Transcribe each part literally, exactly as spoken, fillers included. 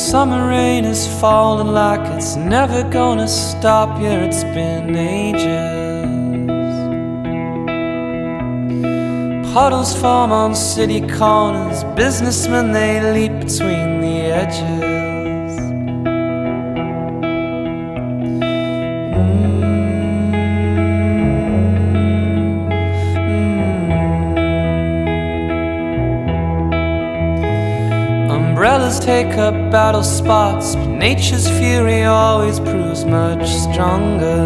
summer rain is falling like it's never gonna stop. Yeah, it's been ages. Puddles form on city corners, businessmen they leap between the edges. mm. Umbrellas take up battle spots, but nature's fury always proves much stronger.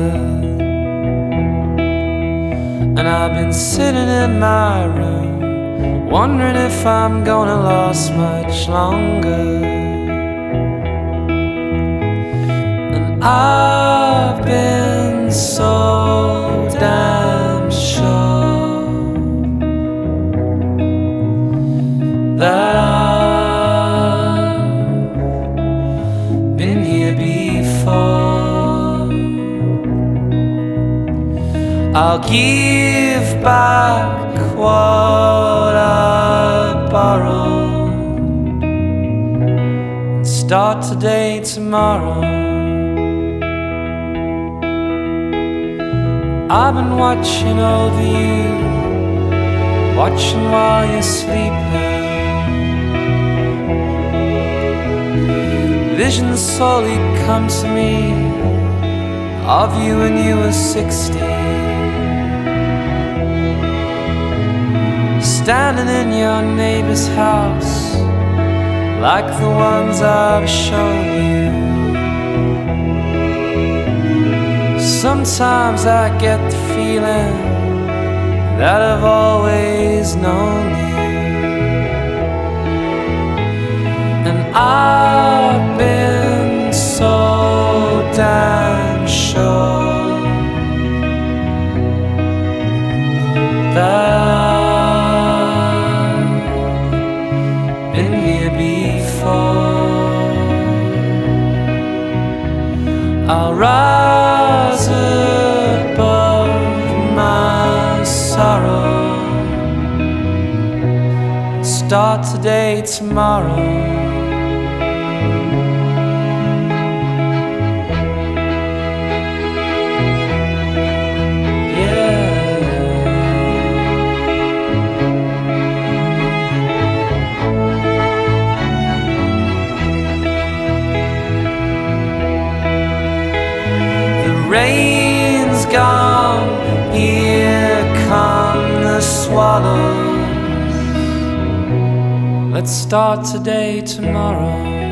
And I've been sitting in my room, wondering if I'm gonna last much longer. And I've been so damn sure that I I'll give back what I borrowed and start today, tomorrow. I've been watching over you, watching while you're sleeping. Visions slowly come to me of you when you were sixteen, standing in your neighbor's house like the ones I've shown you. Sometimes I get the feeling that I've always known you, and I've been so damn sure that I'll rise above my sorrow, start today, tomorrow. Rain's gone, here come the swallows. Let's start today, tomorrow.